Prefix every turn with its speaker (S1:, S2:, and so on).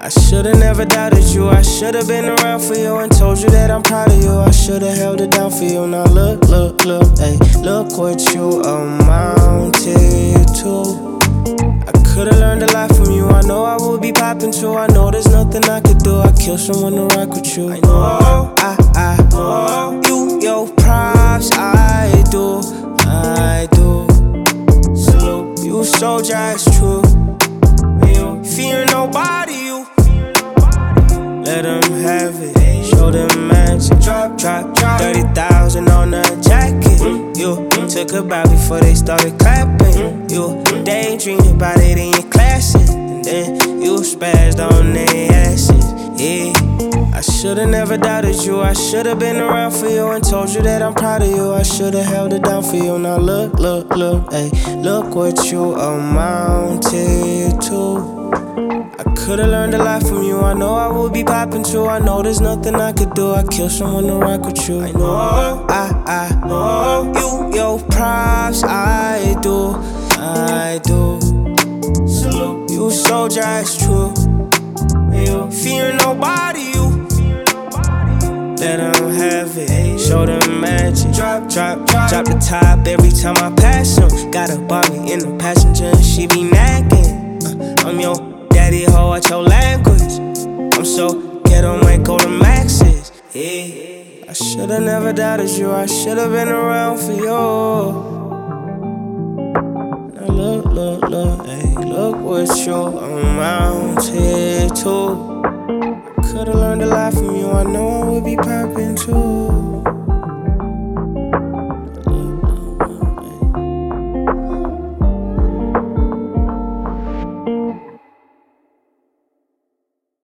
S1: I should've never doubted you. I should've been around for you and told you that I'm proud of you. I should've held it down for you. Now look, ayy, look what you amounted to. I could've learned a lot from you. I know I would be popping too. I know there's nothing I could do. I kill someone to rock with you. I know, I know you, your props. I do. Salute you, soldier, it's true. You fear nobody, you. Let them have it. Show them magic. Drop 30,000 on a jacket. You took a bow before they started clapping. You daydreamed about it in your classes, and then you spazzed on their asses. Yeah, I should've never doubted you. I should've been around for you and told you that I'm proud of you. I should've held it down for you. Now look, ayy, look what you amounted to. I could've learned a lot from you. I know I would be popping too. I know there's nothing I could do. I kill someone to rock with you. I know, I know you, your props. I do. Salute you, soldier, it's true. You fear nobody, you. Let them have it. Show them magic. Drop the top every time I pass them. Got a Barbie in the passenger and she be nagging. I'm your daddy hoe at your language. I'm so ghetto, might go to maxes. Yeah, I should've never doubted you. I should've been around for you. Now look, hey, look what you amounted to. Could've learned a lot from you. I know I would be